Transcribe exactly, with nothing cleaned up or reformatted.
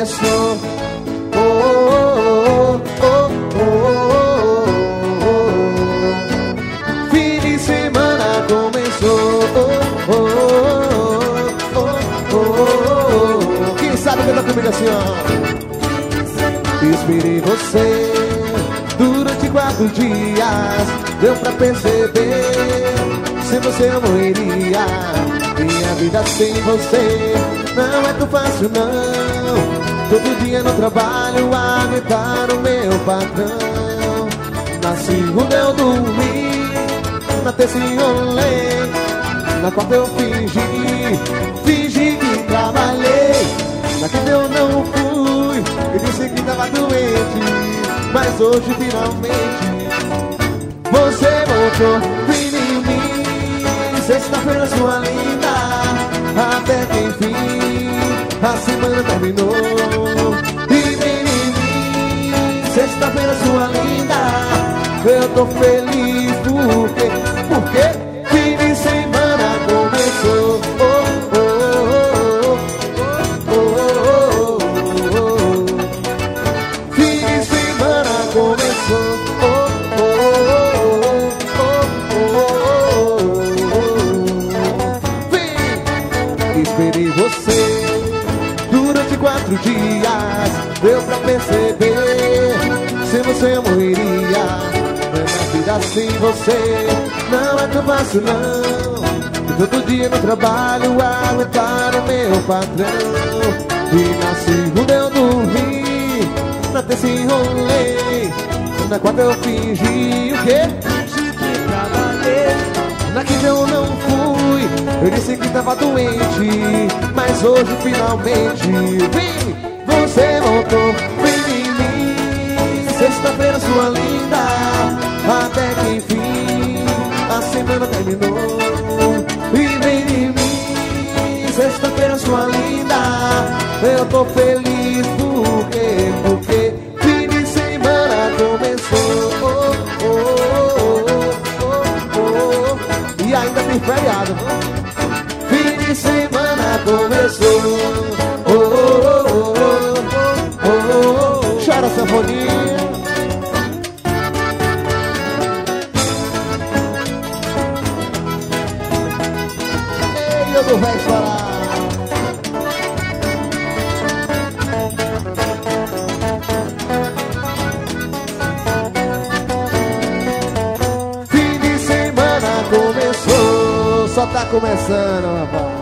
começou. Oh, oh, oh, oh, oh, oh. Fim de semana começou. Oh, oh, oh, oh, oh. Quem sabe canta comigo assim, ó. Esperei você durante quatro dias. Deu pra perceber, sem você eu morreria. Minha vida sem você não é tão fácil não. Todo dia no trabalho aguentar o meu patrão. Na segunda eu dormi, na terça eu enrolei, na quarta eu fingi, fingi que trabalhei. Na quinta eu não fui, eu disse que tava doente, mas hoje finalmente você voltou, vem em mim. Sexta-feira sua linda, até que enfim a semana terminou. E vem em mim, sexta-feira sua linda, eu tô feliz porque, porque fim de semana começou. Oh, oh, oh, oh, oh, oh, oh. Fim de semana começou. Oh, oh, oh, oh, oh, oh. Vem, esperei você durante quatro dias. Deu pra perceber, sem você eu morreria. Minha vida sem você não é tão fácil não. Todo dia no trabalho aguentar o meu patrão. E na segunda eu dormi, na terça enrolei, na quarta eu fingi o quê? Fingi que trabalhei. Na quinta eu não fui, eu disse que tava doente, mas hoje finalmente vem, você voltou, vem em mim. Sexta-feira sua linda, até que enfim a semana terminou. E vem em mim, sexta-feira sua linda, eu tô feliz porque, porque fim de semana começou. Oh, oh, oh, oh, oh. E ainda tem feriado. Fim de semana começou. Oh, oh, oh, oh, oh, oh. Chora sanfoninha. Ei, eu não vai chorar. Fim de semana começou. Só tá começando, rapaz.